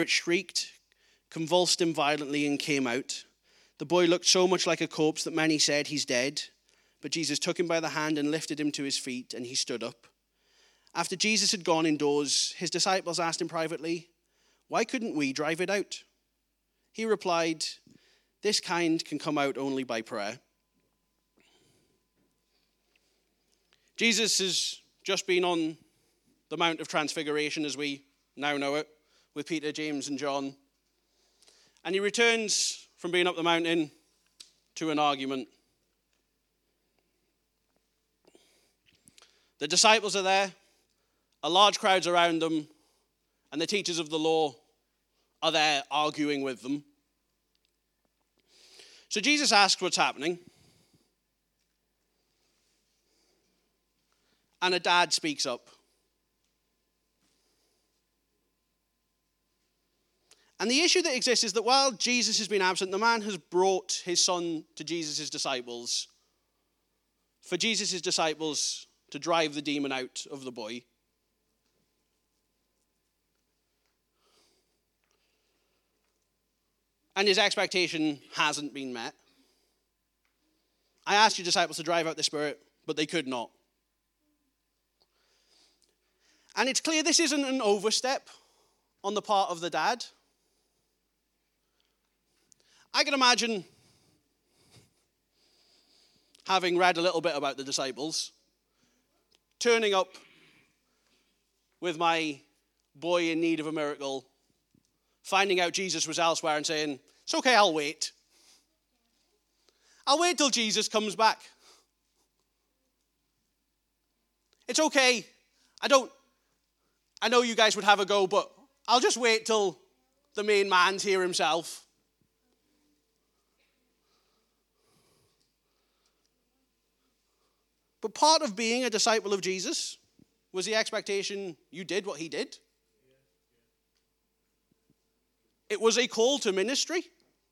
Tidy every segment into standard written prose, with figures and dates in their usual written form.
shrieked, convulsed him violently, and came out. The boy looked so much like a corpse that many said, "He's dead." But Jesus took him by the hand and lifted him to his feet, and he stood up. After Jesus had gone indoors, his disciples asked him privately, "Why couldn't we drive it out?" He replied, "This kind can come out only by prayer." Jesus has just been on the Mount of Transfiguration, as we now know it, with Peter, James, and John. And he returns from being up the mountain to an argument. The disciples are there, a large crowd's around them, and the teachers of the law are there arguing with them. So Jesus asks what's happening. And a dad speaks up. And the issue that exists is that while Jesus has been absent, the man has brought his son to Jesus' disciples for Jesus' disciples to drive the demon out of the boy. And his expectation hasn't been met. I asked your disciples to drive out the spirit, but they could not. And it's clear this isn't an overstep on the part of the dad. I can imagine, having read a little bit about the disciples, turning up with my boy in need of a miracle, finding out Jesus was elsewhere and saying, "It's okay, I'll wait. I'll wait till Jesus comes back. It's okay. I know you guys would have a go, but I'll just wait till the main man's here himself." But part of being a disciple of Jesus was the expectation you did what he did. It was a call to ministry.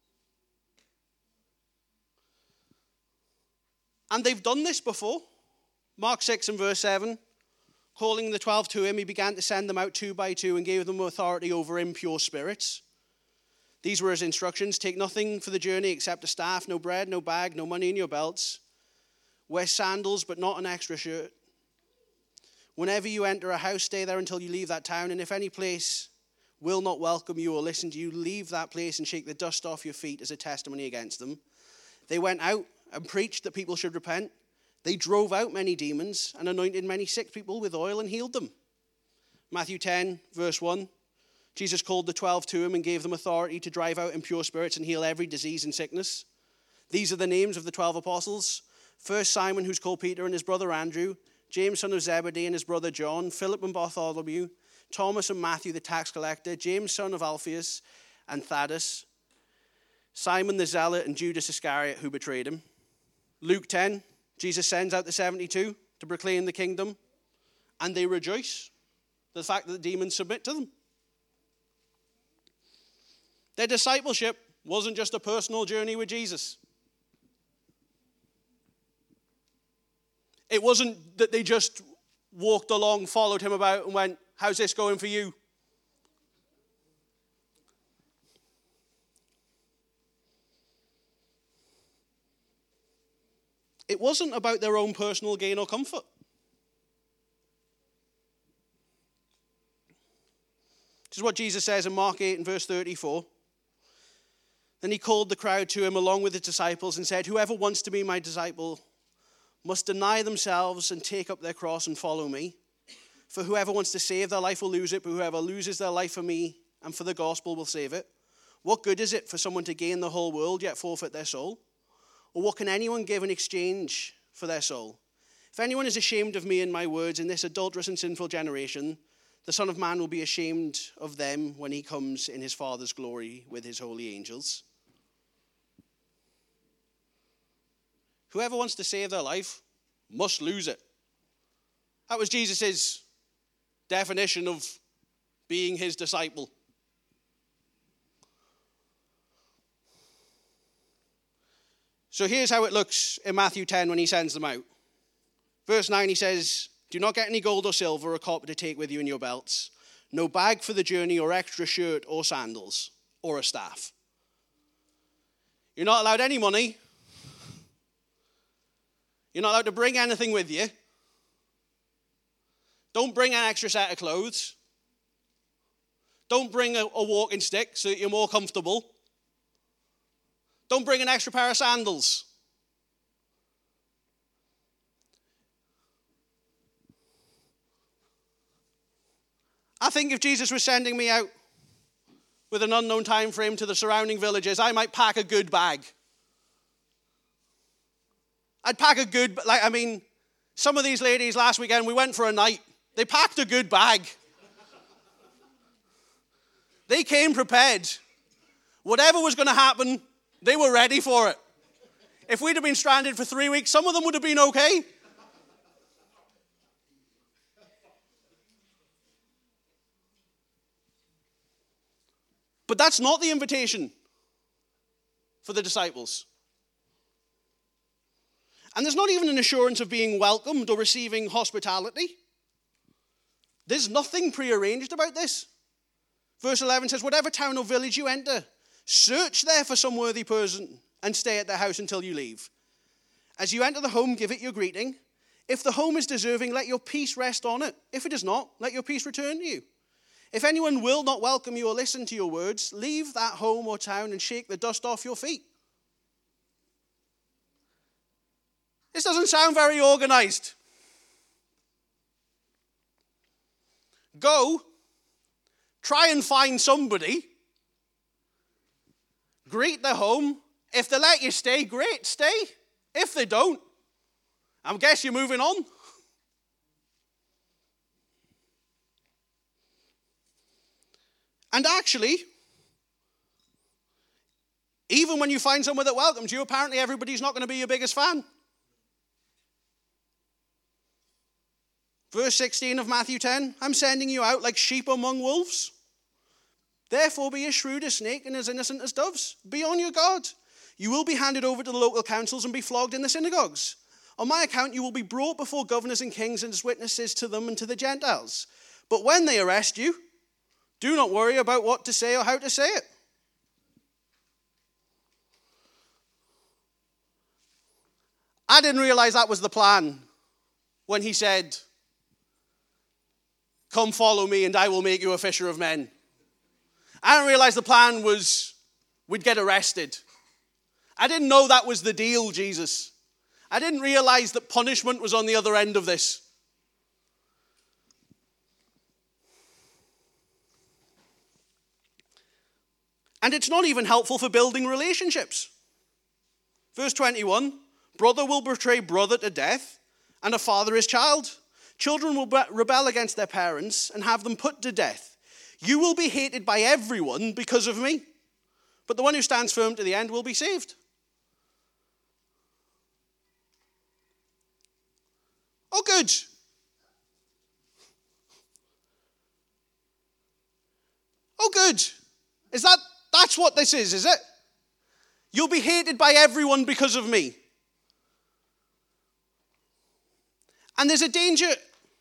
And they've done this before. Mark 6 and verse 7. Calling the 12 to him, he began to send them out 2 by 2 and gave them authority over impure spirits. These were his instructions: take nothing for the journey except a staff, no bread, no bag, no money in your belts. Wear sandals, but not an extra shirt. Whenever you enter a house, stay there until you leave that town. And if any place will not welcome you or listen to you, leave that place and shake the dust off your feet as a testimony against them. They went out and preached that people should repent. They drove out many demons and anointed many sick people with oil and healed them. Matthew 10, verse 1. Jesus called the 12 to him and gave them authority to drive out impure spirits and heal every disease and sickness. These are the names of the 12 apostles. First, Simon, who's called Peter, and his brother Andrew. James, son of Zebedee, and his brother John. Philip and Bartholomew. Thomas and Matthew, the tax collector. James, son of Alphaeus, and Thaddeus. Simon the zealot, and Judas Iscariot, who betrayed him. Luke 10, Jesus sends out the 72 to proclaim the kingdom, and they rejoice the fact that the demons submit to them. Their discipleship wasn't just a personal journey with Jesus. It wasn't that they just walked along, followed him about, and went, "How's this going for you?" It wasn't about their own personal gain or comfort. This is what Jesus says in Mark 8 and verse 34. Then he called the crowd to him along with his disciples and said, "Whoever wants to be my disciple must deny themselves and take up their cross and follow me. For whoever wants to save their life will lose it, but whoever loses their life for me and for the gospel will save it. What good is it for someone to gain the whole world yet forfeit their soul? Or what can anyone give in exchange for their soul? If anyone is ashamed of me and my words in this adulterous and sinful generation, the Son of Man will be ashamed of them when he comes in his Father's glory with his holy angels." Whoever wants to save their life must lose it. That was Jesus' definition of being his disciple. So here's how it looks in Matthew 10 when he sends them out. Verse 9, he says, "Do not get any gold or silver or copper to take with you in your belts, no bag for the journey or extra shirt or sandals or a staff. You're not allowed any money. You're not allowed to bring anything with you. Don't bring an extra set of clothes. Don't bring a walking stick so that you're more comfortable. Don't bring an extra pair of sandals. I think if Jesus was sending me out with an unknown time frame to the surrounding villages, I might pack a good bag. I'd pack a good, some of these ladies last weekend, we went for a night. They packed a good bag. They came prepared. Whatever was going to happen, they were ready for it. If we'd have been stranded for 3 weeks, some of them would have been okay. But that's not the invitation for the disciples. And there's not even an assurance of being welcomed or receiving hospitality. There's nothing prearranged about this. Verse 11 says, whatever town or village you enter, search there for some worthy person and stay at their house until you leave. As you enter the home, give it your greeting. If the home is deserving, let your peace rest on it. If it is not, let your peace return to you. If anyone will not welcome you or listen to your words, leave that home or town and shake the dust off your feet. This doesn't sound very organized. Go, try and find somebody, greet their home. If they let you stay, great, stay. If they don't, I guess you're moving on. And actually, even when you find someone that welcomes you, apparently everybody's not going to be your biggest fan. Verse 16 of Matthew 10, I'm sending you out like sheep among wolves. Therefore be as shrewd as snake and as innocent as doves. Be on your guard. You will be handed over to the local councils and be flogged in the synagogues. On my account, you will be brought before governors and kings and as witnesses to them and to the Gentiles. But when they arrest you, do not worry about what to say or how to say it. I didn't realize that was the plan when he said, come follow me and I will make you a fisher of men. I didn't realize the plan was we'd get arrested. I didn't know that was the deal, Jesus. I didn't realize that punishment was on the other end of this. And it's not even helpful for building relationships. Verse 21, brother will betray brother to death, and a father his child. Children will rebel against their parents and have them put to death. You will be hated by everyone because of me, but the one who stands firm to the end will be saved. Oh, good. Oh, good. That's what this is it? You'll be hated by everyone because of me. And there's a danger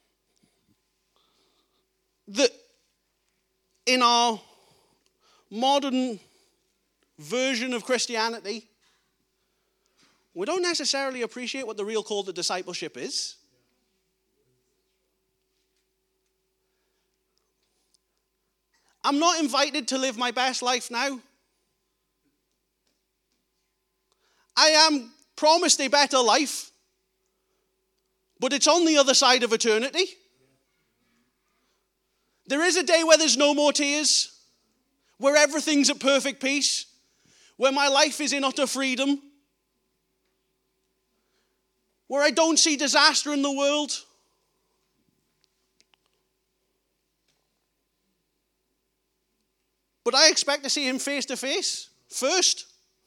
that in our modern version of Christianity, we don't necessarily appreciate what the real call to discipleship is. I'm not invited to live my best life now. I am promised a better life, but it's on the other side of eternity. There is a day where there's no more tears, where everything's at perfect peace, where my life is in utter freedom, where I don't see disaster in the world. But I expect to see him face to face first.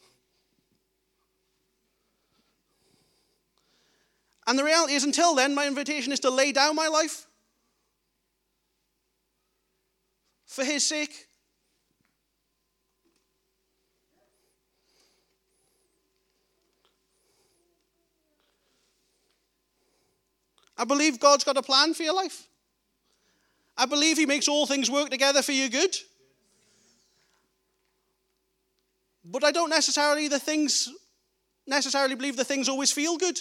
And the reality is, until then, my invitation is to lay down my life for his sake. I believe God's got a plan for your life. I believe he makes all things work together for your good. But I don't necessarily believe the things always feel good.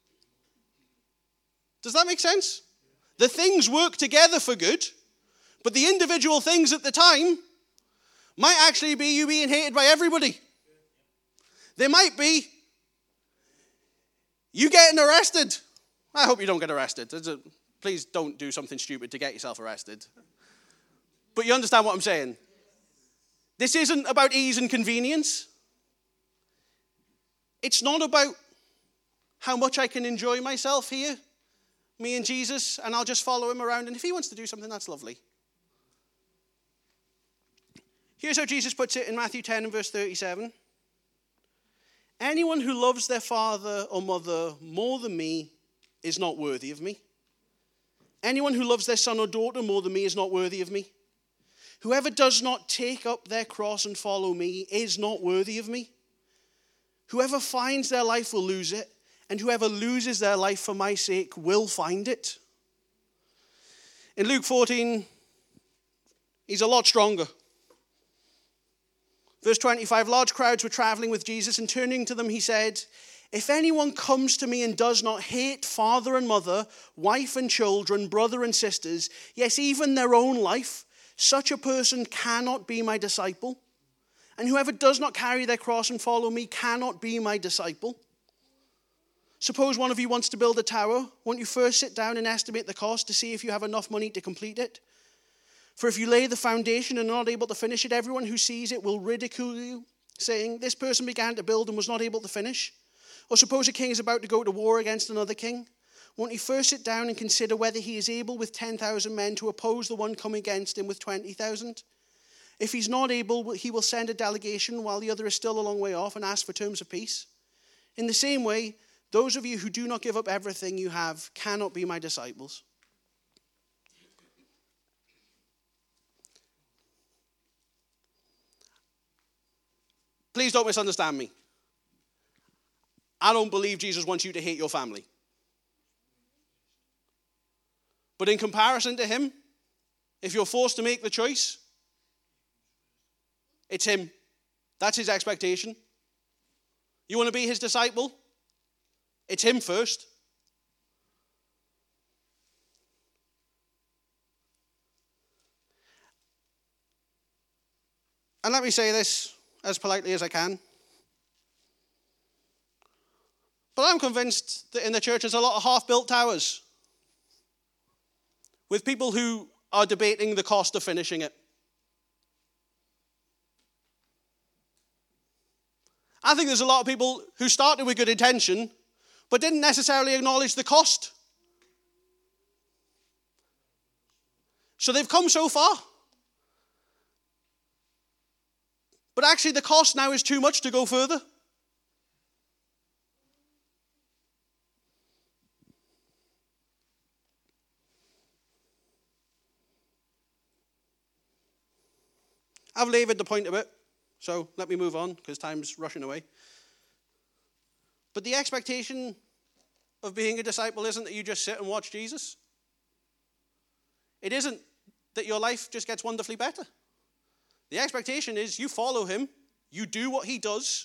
Does that make sense? The things work together for good, but the individual things at the time might actually be you being hated by everybody. There might be you getting arrested. I hope you don't get arrested. Please don't do something stupid to get yourself arrested. But you understand what I'm saying. This isn't about ease and convenience. It's not about how much I can enjoy myself here, me and Jesus, and I'll just follow him around. And if he wants to do something, that's lovely. Here's how Jesus puts it in Matthew 10 and verse 37. Anyone who loves their father or mother more than me is not worthy of me. Anyone who loves their son or daughter more than me is not worthy of me. Whoever does not take up their cross and follow me is not worthy of me. Whoever finds their life will lose it, and whoever loses their life for my sake will find it. In Luke 14, he's a lot stronger. Verse 25, large crowds were traveling with Jesus, and turning to them he said, if anyone comes to me and does not hate father and mother, wife and children, brother and sisters, yes, even their own life, such a person cannot be my disciple. And whoever does not carry their cross and follow me cannot be my disciple. Suppose one of you wants to build a tower. Won't you first sit down and estimate the cost to see if you have enough money to complete it? For if you lay the foundation and are not able to finish it, everyone who sees it will ridicule you, saying, this person began to build and was not able to finish. Or suppose a king is about to go to war against another king. Won't he first sit down and consider whether he is able with 10,000 men to oppose the one coming against him with 20,000? If he's not able, he will send a delegation while the other is still a long way off and ask for terms of peace. In the same way, those of you who do not give up everything you have cannot be my disciples. Please don't misunderstand me. I don't believe Jesus wants you to hate your family. But in comparison to him, if you're forced to make the choice, it's him. That's his expectation. You want to be his disciple? It's him first. And let me say this as politely as I can. But I'm convinced that in the church there's a lot of half-built towers with people who are debating the cost of finishing it. I think there's a lot of people who started with good intention but didn't necessarily acknowledge the cost. So they've come so far. But actually the cost now is too much to go further. I've laboured the point a bit, so let me move on because time's rushing away. But the expectation of being a disciple isn't that you just sit and watch Jesus. It isn't that your life just gets wonderfully better. The expectation is you follow him, you do what he does,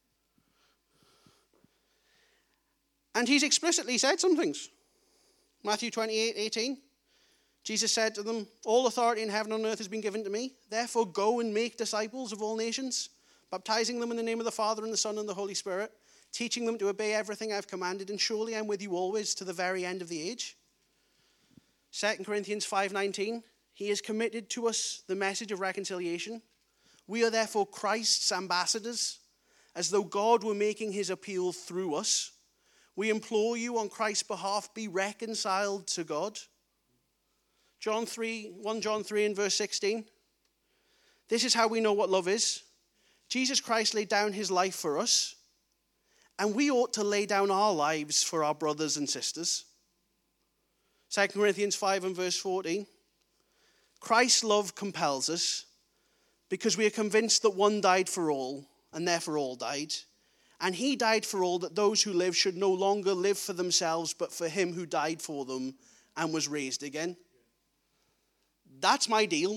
and he's explicitly said some things. Matthew 28:18. Jesus said to them, all authority in heaven and on earth has been given to me. Therefore go and make disciples of all nations, baptizing them in the name of the Father and the Son and the Holy Spirit, teaching them to obey everything I've commanded, and surely I'm with you always to the very end of the age. 2 Corinthians 5:19, he has committed to us the message of reconciliation. We are therefore Christ's ambassadors, as though God were making his appeal through us. We implore you on Christ's behalf, be reconciled to God. 1 John 3 and verse 16. This is how we know what love is. Jesus Christ laid down his life for us, and we ought to lay down our lives for our brothers and sisters. 2 Corinthians 5 and verse 14. Christ's love compels us because we are convinced that one died for all, and therefore all died. And he died for all, that those who live should no longer live for themselves, but for him who died for them and was raised again. That's my deal.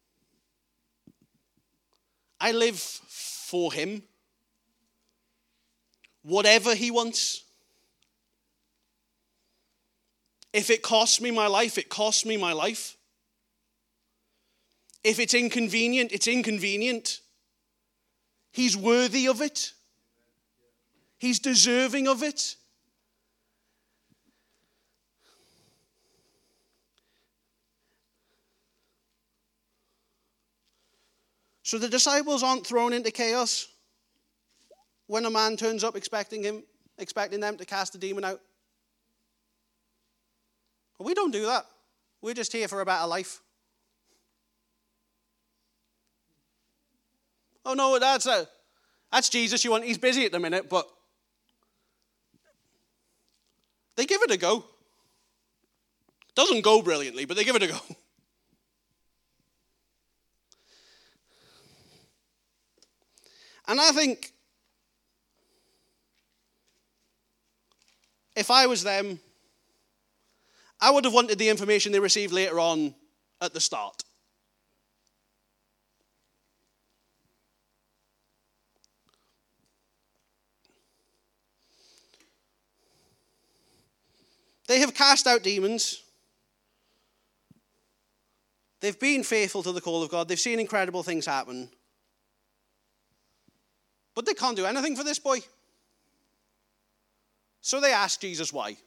I live for him. Whatever he wants. If it costs me my life, it costs me my life. If it's inconvenient, it's inconvenient. He's worthy of it. He's deserving of it. So the disciples aren't thrown into chaos when a man turns up expecting them to cast a demon out. We don't do that. We're just here for a better life. Oh no, that's Jesus. He's busy at the minute, but they give it a go. Doesn't go brilliantly, but they give it a go. And I think if I was them, I would have wanted the information they received later on at the start. They have cast out demons. They've been faithful to the call of God. They've seen incredible things happen. But they can't do anything for this boy. So they ask Jesus why.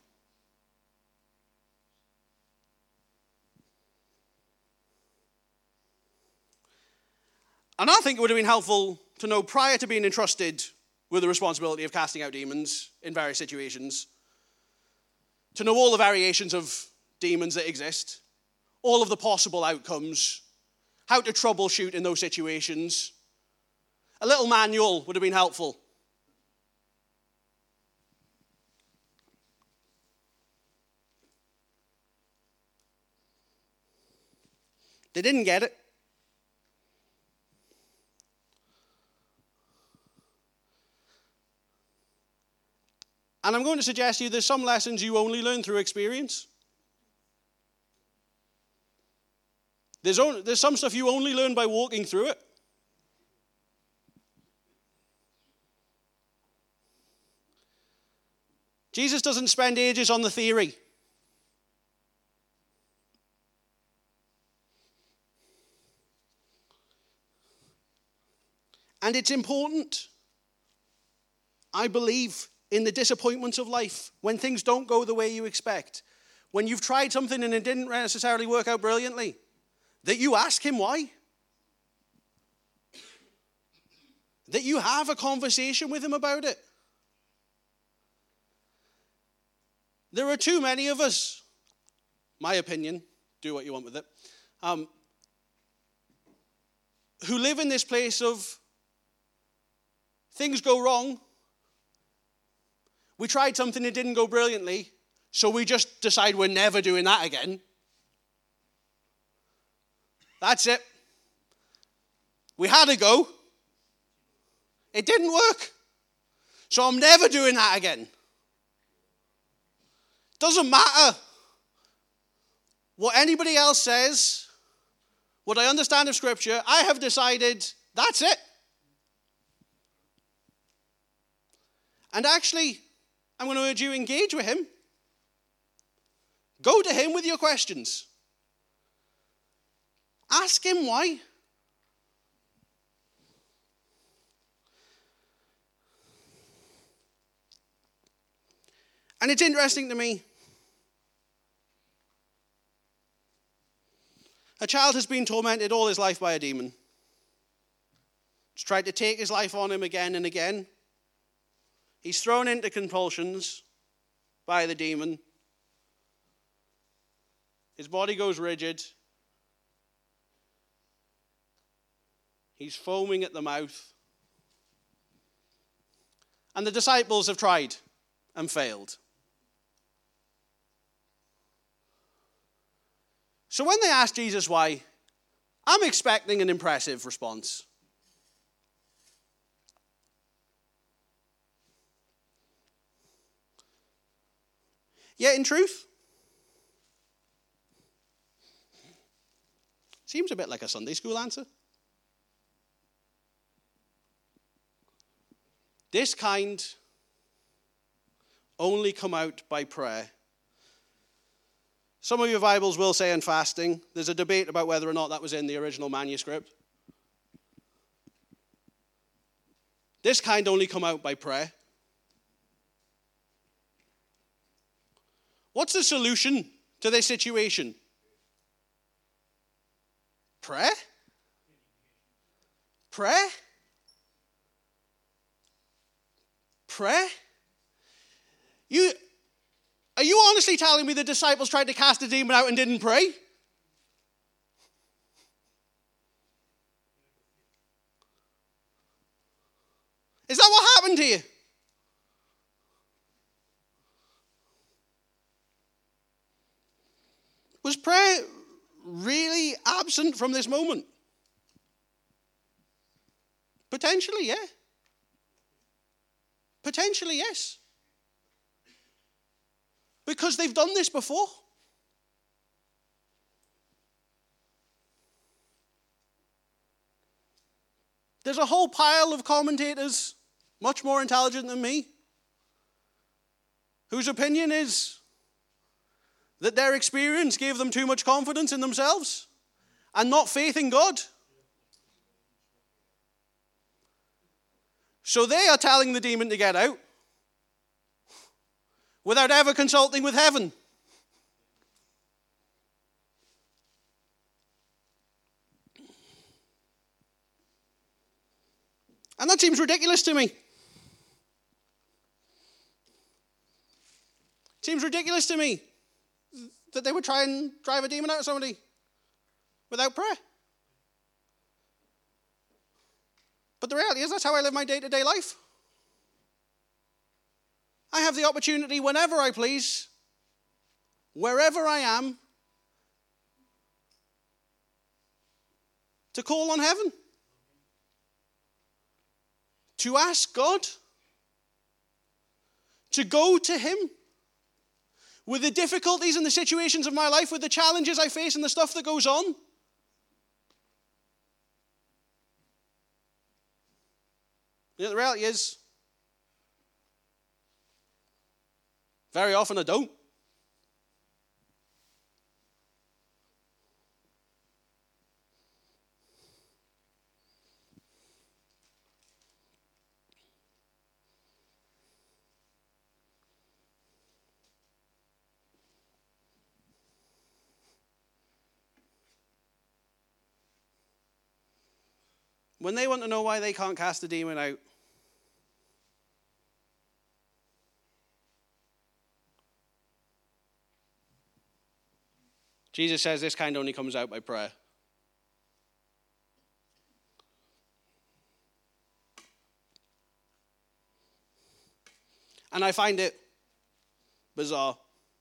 And I think it would have been helpful to know prior to being entrusted with the responsibility of casting out demons in various situations, to know all the variations of demons that exist, all of the possible outcomes, how to troubleshoot in those situations. A little manual would have been helpful. They didn't get it. And I'm going to suggest to you there's some lessons you only learn through experience. There's some stuff you only learn by walking through it. Jesus doesn't spend ages on the theory. And it's important, I believe, in the disappointments of life, when things don't go the way you expect, when you've tried something and it didn't necessarily work out brilliantly, that you ask him why. That you have a conversation with him about it. There are too many of us, my opinion, do what you want with it, who live in this place of things go wrong. We tried something that didn't go brilliantly, so we just decide we're never doing that again. That's it. We had a go. It didn't work. So I'm never doing that again. Doesn't matter what anybody else says, what I understand of Scripture. I have decided that's it. And actually, I'm going to urge you, engage with him. Go to him with your questions. Ask him why. And it's interesting to me. A child has been tormented all his life by a demon. It's tried to take his life on him again and again. He's thrown into compulsions by the demon. His body goes rigid. He's foaming at the mouth. And the disciples have tried and failed. So when they ask Jesus why, I'm expecting an impressive response. Yet in truth, Seems a bit like a Sunday school answer. This kind only come out by prayer. Some of your Bibles will say in fasting. There's a debate about whether or not that was in the original manuscript. This kind only come out by prayer. What's the solution to this situation? Prayer? Prayer? Prayer? Are you honestly telling me the disciples tried to cast a demon out and didn't pray? Is that what happened here? Was prayer really absent from this moment? Potentially, yeah. Potentially, yes. Because they've done this before. There's a whole pile of commentators, much more intelligent than me, whose opinion is that their experience gave them too much confidence in themselves and not faith in God. So they are telling the demon to get out without ever consulting with heaven. And that seems ridiculous to me. It seems ridiculous to me that they would try and drive a demon out of somebody without prayer. But the reality is that's how I live my day-to-day life. I have the opportunity whenever I please, wherever I am, to call on heaven, to ask God, to go to him with the difficulties and the situations of my life, with the challenges I face and the stuff that goes on. You know, the reality is, very often I don't. When they want to know why they can't cast a demon out, Jesus says this kind only comes out by prayer. And I find it bizarre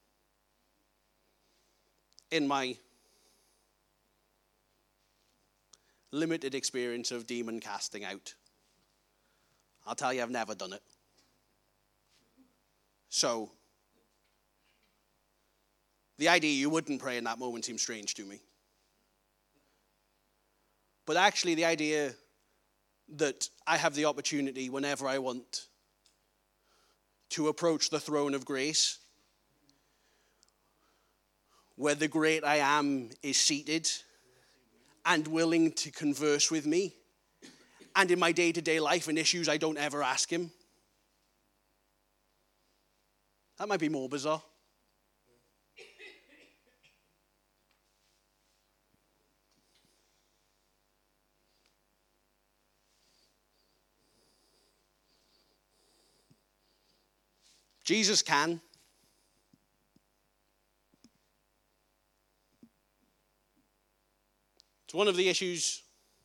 in my limited experience of demon casting out. I'll tell you, I've never done it. So, the idea you wouldn't pray in that moment seems strange to me. But actually, the idea that I have the opportunity whenever I want to approach the throne of grace, where the great I am is seated and willing to converse with me, and in my day-to-day life and issues I don't ever ask him. That might be more bizarre. Jesus can. It's one of the issues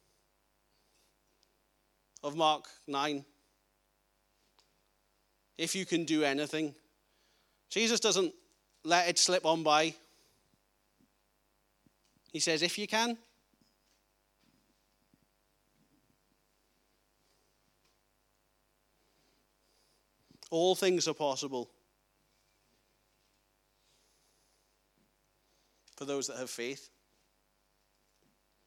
of Mark 9. If you can do anything. Jesus doesn't let it slip on by. He says, if you can. All things are possible for those that have faith.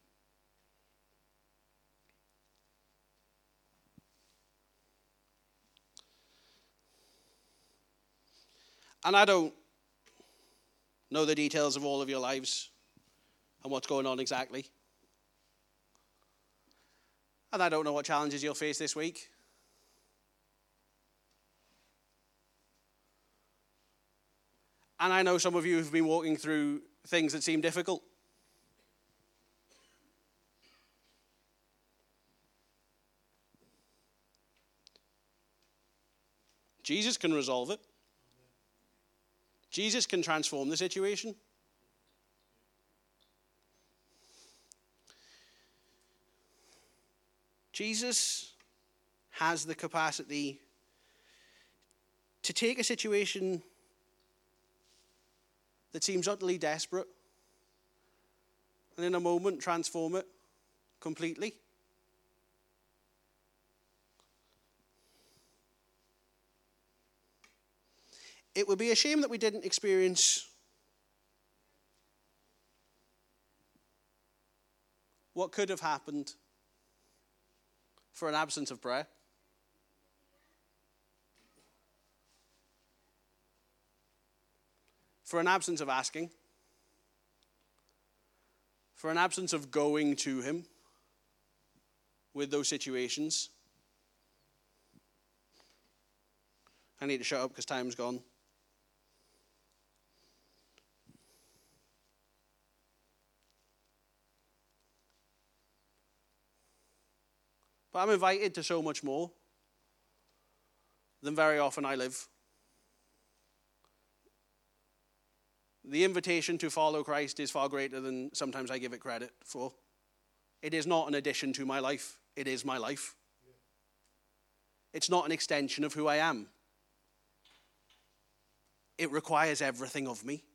And I don't know the details of all of your lives and what's going on exactly. And I don't know what challenges you'll face this week. And I know some of you have been walking through things that seem difficult. Jesus can resolve it. Jesus can transform the situation. Jesus has the capacity to take a situation that seems utterly desperate and in a moment transform it completely. It would be a shame that we didn't experience what could have happened for an absence of prayer. For an absence of asking. For an absence of going to him with those situations. I need to shut up because time's gone. But I'm invited to so much more than very often I live. The invitation to follow Christ is far greater than sometimes I give it credit for. It is not an addition to my life. It is my life. It's not an extension of who I am. It requires everything of me.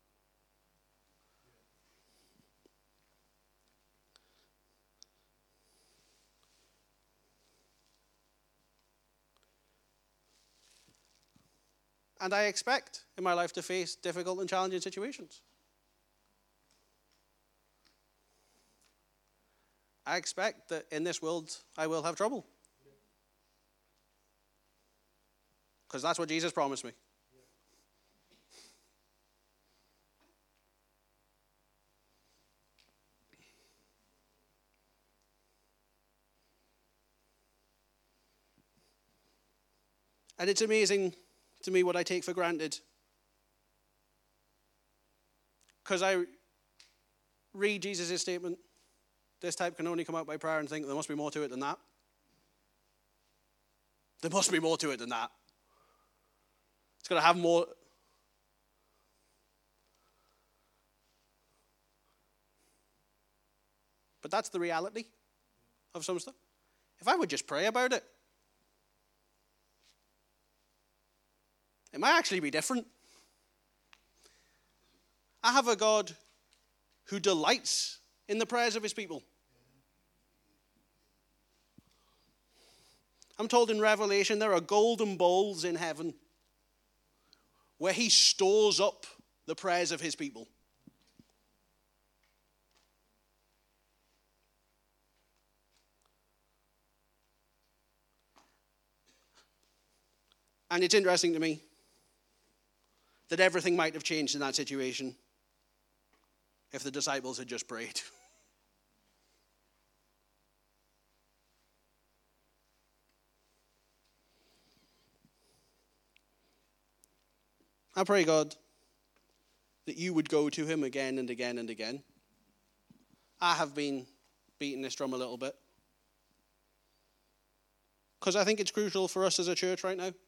And I expect in my life to face difficult and challenging situations. I expect that in this world I will have trouble. Because that's what Jesus promised me. And it's amazing to me what I take for granted. Because I read Jesus' statement, this type can only come out by prayer, and think there must be more to it than that. There must be more to it than that. It's got to have more. But that's the reality of some stuff. If I would just pray about it, it might actually be different. I have a God who delights in the prayers of his people. I'm told in Revelation there are golden bowls in heaven where he stores up the prayers of his people. And it's interesting to me that everything might have changed in that situation if the disciples had just prayed. I pray, God, that you would go to him again and again and again. I have been beating this drum a little bit because I think it's crucial for us as a church right now.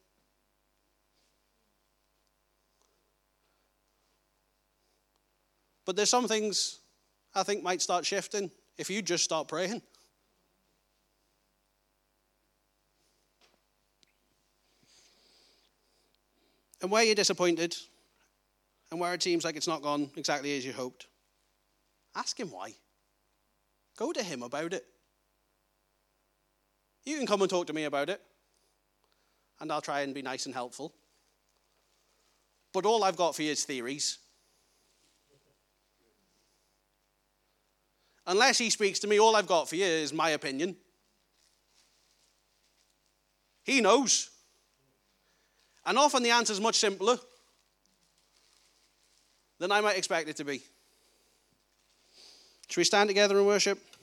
But there's some things I think might start shifting if you just start praying. And where you're disappointed and where it seems like it's not gone exactly as you hoped, ask him why. Go to him about it. You can come and talk to me about it, and I'll try and be nice and helpful. But all I've got for you is theories. Unless he speaks to me, all I've got for you is my opinion. He knows. And often the answer is much simpler than I might expect it to be. Should we stand together and worship?